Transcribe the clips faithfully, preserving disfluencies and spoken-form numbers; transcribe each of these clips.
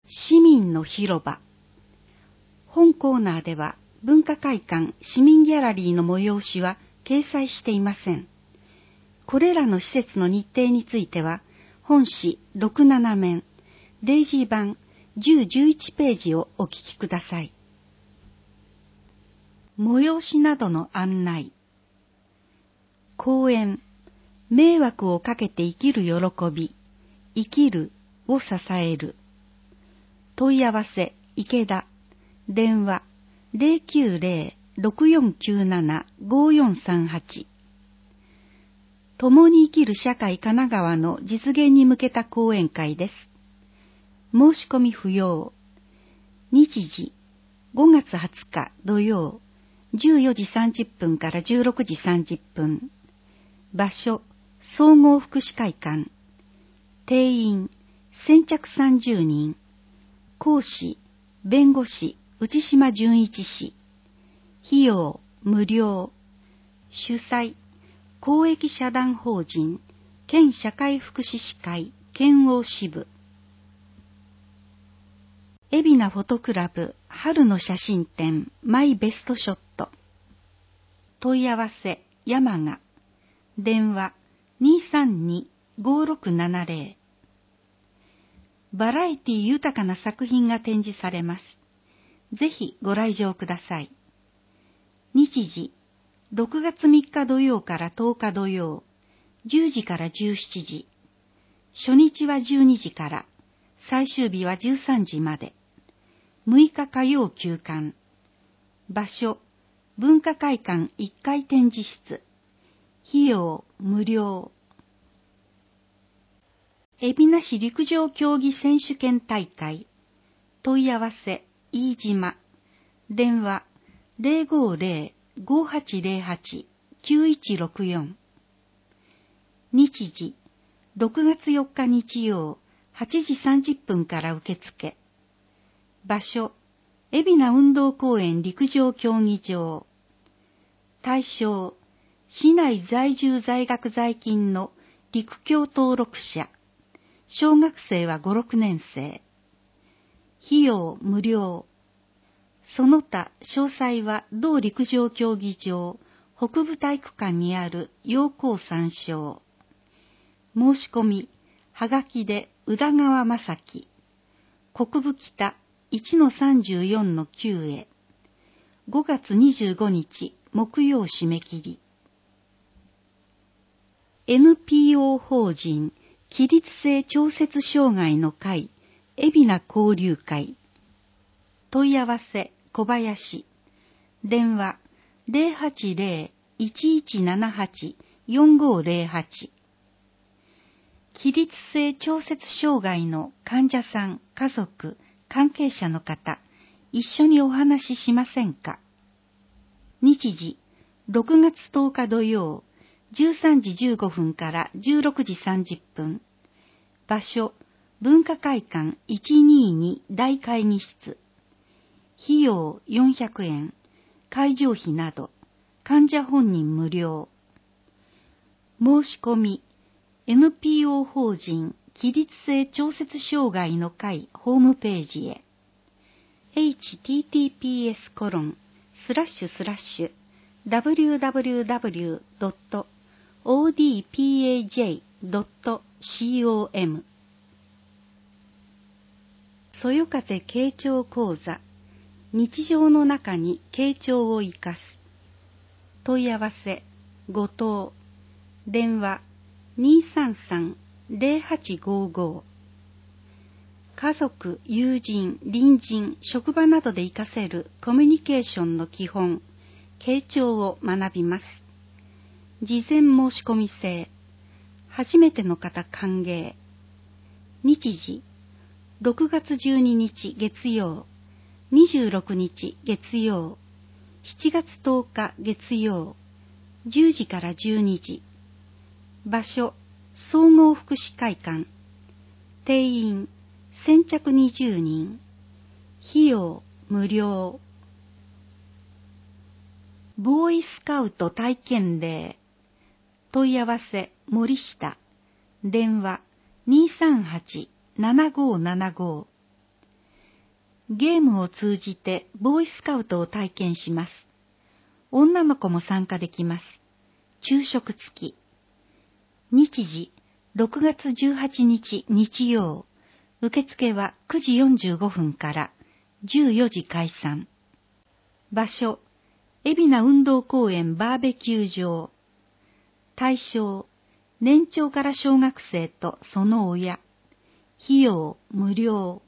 市民の広場。本コーナーでは文化会館市民ギャラリーの催しは掲載していません。これらの施設の日程については本誌ろくなな面、デイジー版じゅう、じゅういちページをお聞きください。催しなどの案内。講演、迷惑をかけて生きる喜び、生きるを支える。問い合わせ、池田。電話、ゼロきゅうゼロ ろくよんきゅうなな ごよんさんはち。共に生きる社会神奈川の実現に向けた講演会です。申し込み不要。日時、ごがつはつか土曜、じゅうよじさんじゅっぷんからじゅうろくじさんじゅっぷん。場所、総合福祉会館。定員、先着さんじゅうにん。講師、弁護士、内島純一氏。費用、無料。主催、公益社団法人、県社会福祉士会、県央支部。海老名フォトクラブ、春の写真展、マイベストショット。問い合わせ、山賀。電話、にーさんに ごろくななゼロ。バラエティ豊かな作品が展示されます。ぜひご来場ください。日時、ろくがつみっか土曜からとおか土曜、じゅうじからじゅうしちじ。初日はじゅうにじから、最終日はじゅうさんじまで。むいか火曜休館。場所、文化会館いっかい展示室。費用、無料。海老名市陸上競技選手権大会。問い合わせ、飯島。電話、ゼロごゼロ ごはちゼロはち きゅういちろくよん。日時、ろくがつよっか日曜、はちじさんじゅっぷんから受付。場所、海老名運動公園陸上競技場。対象、市内在住在学在勤の陸競登録者。小学生はご、ろくねん生。費用無料。その他詳細は同陸上競技場北部体育館にある要項参照。申し込み、はがきで宇田川正樹。国分北 いちのさんじゅうよんのきゅう へ。ごがつにじゅうごにち木曜締め切り。エヌピーオー 法人起立性調節障害の会、海老名交流会。問い合わせ、小林。電話、ゼロはちゼロ いちいちななはち よんごゼロはち。起立性調節障害の患者さん、家族、関係者の方、一緒にお話ししませんか。日時、ろくがつとおか土曜、じゅうさんじじゅうごふんからじゅうろくじさんじゅっぷん。場所、文化会館いちにーに大会議室。費用よんひゃくえん、会場費など、患者本人無料。申し込み、エヌピーオー 法人起立性調節障害の会ホームページへ。エイチティーティーピーエスコロンスラッシュスラッシュダブリューダブリューダブリュードットオーディーピーエージェードットコム。 そよ風傾聴講座。日常の中に傾聴を生かす。問い合わせ、後藤。電話、にーさんさん ゼロはちごご。家族、友人、隣人、職場などで活かせるコミュニケーションの基本、傾聴を学びます。事前申し込み制。初めての方歓迎。日時、ろくがつじゅうににち月曜、にじゅうろくにち月曜、しちがつとおか月曜、じゅうじからじゅうにじ。場所、総合福祉会館。定員、先着にじゅうにん。費用、無料。ボーイスカウト体験例。問い合わせ、森下。電話、にーさんはち ななごーななごー。 ゲームを通じてボーイスカウトを体験します。女の子も参加できます。昼食付き。日時、ろくがつじゅうはちにち日曜。受付はくじよんじゅうごふんからじゅうよじ解散。場所、海老名運動公園バーベキュー場。対象、年長から小学生とその親。費用無料。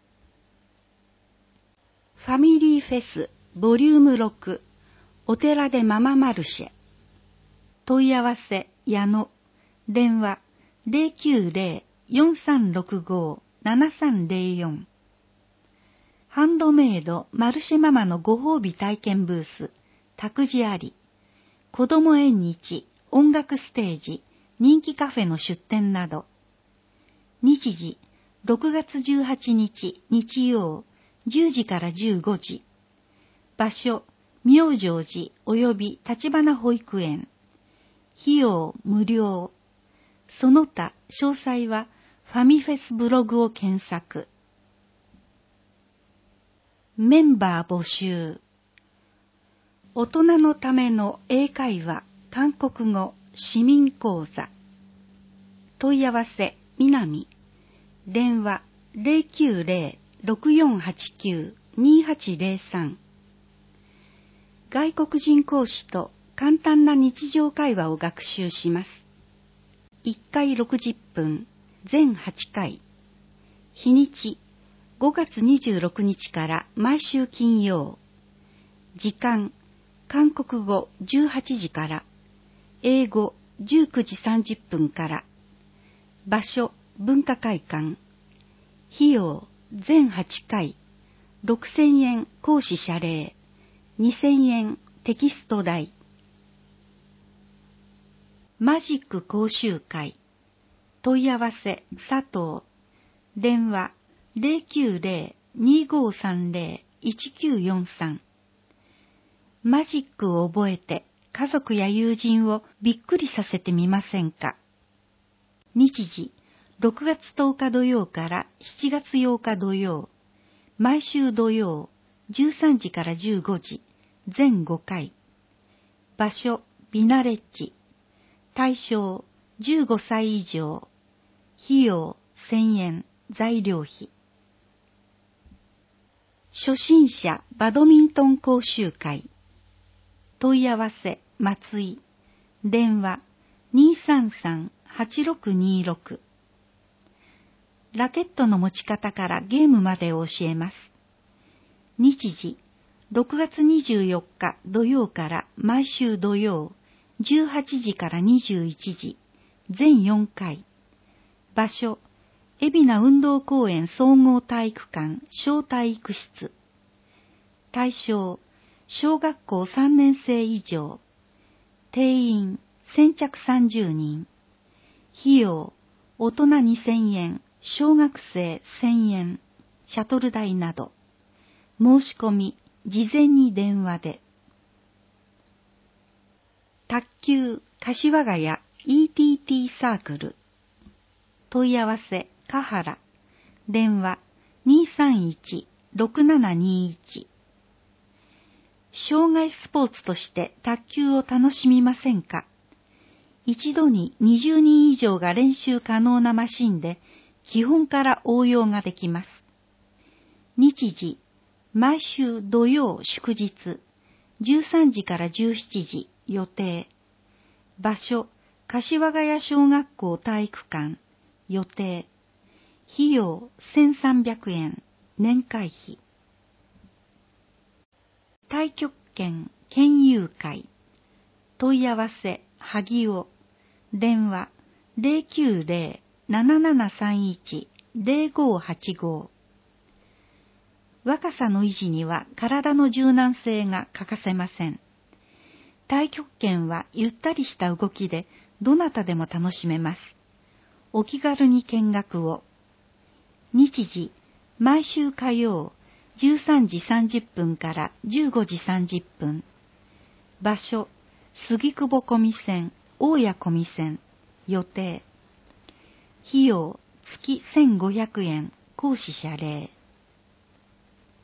ファミリーフェスボリュームろく、お寺でマママルシェ。問い合わせ矢野。電話 ゼロきゅうゼロ よんさんろくご ななさんゼロよん。ハンドメイドマルシェママのご褒美体験ブース、託児あり。子ども縁日、音楽ステージ、人気カフェの出店など。日時、ろくがつじゅうはちにち日曜、じゅうじからじゅうごじ。場所、妙成寺及び立花保育園。費用無料。その他詳細はファミフェスブログを検索。メンバー募集。大人のための英会話、韓国語、市民講座。問い合わせ、南。電話ゼロきゅうゼロ ろくよんはちきゅう にはちゼロさん。外国人講師と簡単な日常会話を学習します。いっかいろくじゅっぷん、全はちかい。日にち、ごがつにじゅうろくにちから毎週金曜。時間、韓国語じゅうはちじから、英語じゅうくじさんじゅっぷんから。場所、文化会館。費用、全はちかい。ろくせんえん講師謝礼。にせんえんテキスト代。マジック講習会。問い合わせ、佐藤。電話、ゼロきゅうゼロ にごさんゼロ いちきゅうよんさん。マジックを覚えて家族や友人をびっくりさせてみませんか。日時、ろくがつとおか土曜からしちがつようか土曜。毎週土曜、じゅうさんじからじゅうごじ、全ごかい。場所、ビナレッジ。対象、じゅうごさい以上。費用、せんえん、材料費。初心者バドミントン講習会。問い合わせ、松井。電話、にさんさん はちろくにろく。ラケットの持ち方からゲームまでを教えます。日時、ろくがつにじゅうよっか土曜から毎週土曜、じゅうはちじからにじゅういちじ、全よんかい。場所、海老名運動公園総合体育館小体育室。対象、小学校さんねんせい以上。定員、先着さんじゅうにん。費用、大人にせんえん、小学生せんえん、シャトル代など。申し込み、事前に電話で。卓球、柏ヶ谷 イーティーティー サークル。問い合わせ、香原。電話、にさんいち ろくななにいち。障害スポーツとして卓球を楽しみませんか。一度ににじゅうにん以上が練習可能なマシンで、基本から応用ができます。日時、毎週土曜祝日、じゅうさんじからじゅうしちじ予定。場所、柏ヶ谷小学校体育館予定。費用せんさんびゃくえん、年会費。太極拳研究会。問い合わせ、萩尾。電話、ゼロきゅうゼロ ななななさんいち ゼロごはちご。若さの維持には体の柔軟性が欠かせません。太極拳はゆったりした動きでどなたでも楽しめます。お気軽に見学を。日時、毎週火曜、じゅうさんじさんじゅっぷんからじゅうごじさんじゅっぷん。場所、杉久保小見線、大谷小見線、予定。費用、月せんごひゃくえん、講師謝礼。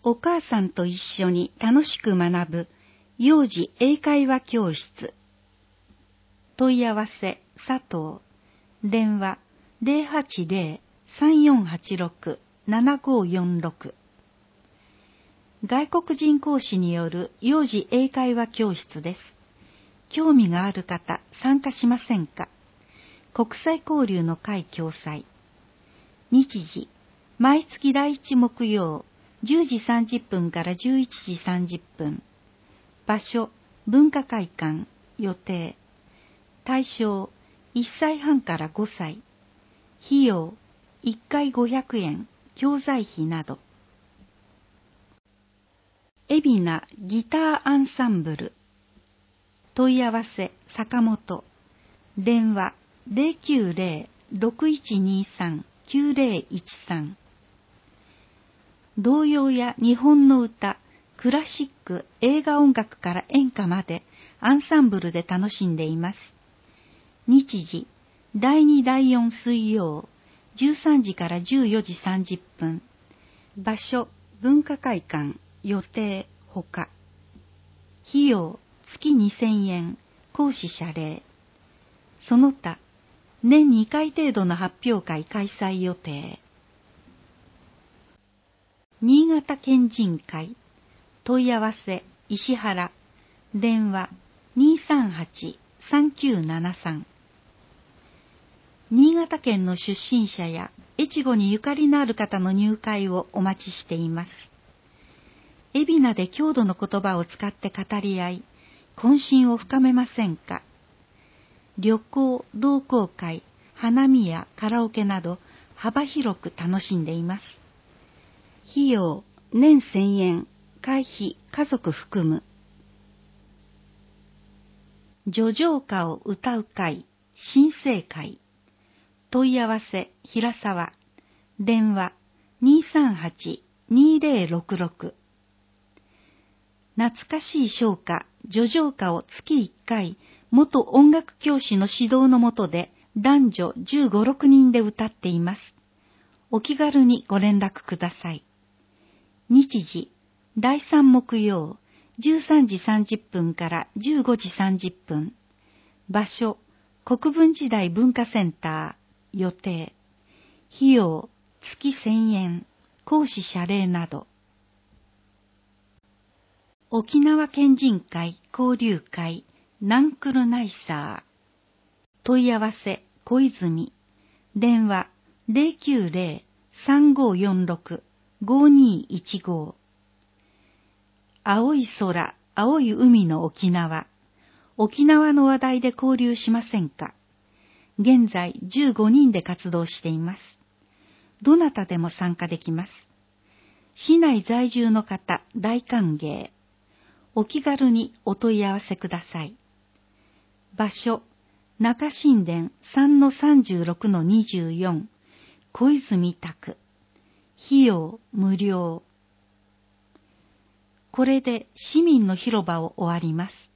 お母さんと一緒に楽しく学ぶ幼児英会話教室。問い合わせ佐藤。電話 ゼロはちゼロ さんよんはちろく ななごよんろく。外国人講師による幼児英会話教室です。興味がある方、参加しませんか？国際交流の会共催。日時、毎月第一木曜、じゅうじさんじゅっぷんからじゅういちじさんじゅっぷん。場所、文化会館、予定。対象、いっさいはんからごさい。費用、いっかいごひゃくえん、教材費など。海老名ギターアンサンブル。問い合わせ、坂本。電話、ゼロきゅうゼロ ろくいちにさん きゅうゼロいちさん。童謡や日本の歌、クラシック、映画音楽から演歌までアンサンブルで楽しんでいます。日時、だいにだいよん水曜、じゅうさんじからじゅうよじさんじゅっぷん。場所、文化会館、予定、ほか。費用、月にせんえん、講師謝礼。その他、年にかい程度の発表会開催予定。新潟県人会。問い合わせ、石原。電話、にーさんはち さんきゅうななさん。新潟県の出身者や越後にゆかりのある方の入会をお待ちしています。海老名で郷土の言葉を使って語り合い、懇親を深めませんか？旅行、同好会、花見やカラオケなど幅広く楽しんでいます。費用、年せんえん、会費、家族含む。叙情歌を歌う会、新生会。問い合わせ、平沢。電話、にーさんはち にーぜろろくろく。懐かしい唱歌、叙情歌を月いっかい、元音楽教師の指導のもとで男女じゅうご、ろくにんで歌っています。お気軽にご連絡ください。日時、だいさん木曜、じゅうさんじさんじゅっぷんからじゅうごじさんじゅっぷん。場所、国分時代文化センター、予定。費用、月せんえん、講師謝礼など。沖縄県人会交流会ナンクルナイサー。問い合わせ、小泉。電話、ゼロきゅうゼロ さんごよんろく ごにいちご。青い空、青い海の沖縄。沖縄の話題で交流しませんか？現在じゅうごにんで活動しています。どなたでも参加できます。市内在住の方、大歓迎。お気軽にお問い合わせください。場所、中新田 さんのさんじゅうろくのにじゅうよん、小泉宅。費用無料。これで市民の広場を終わります。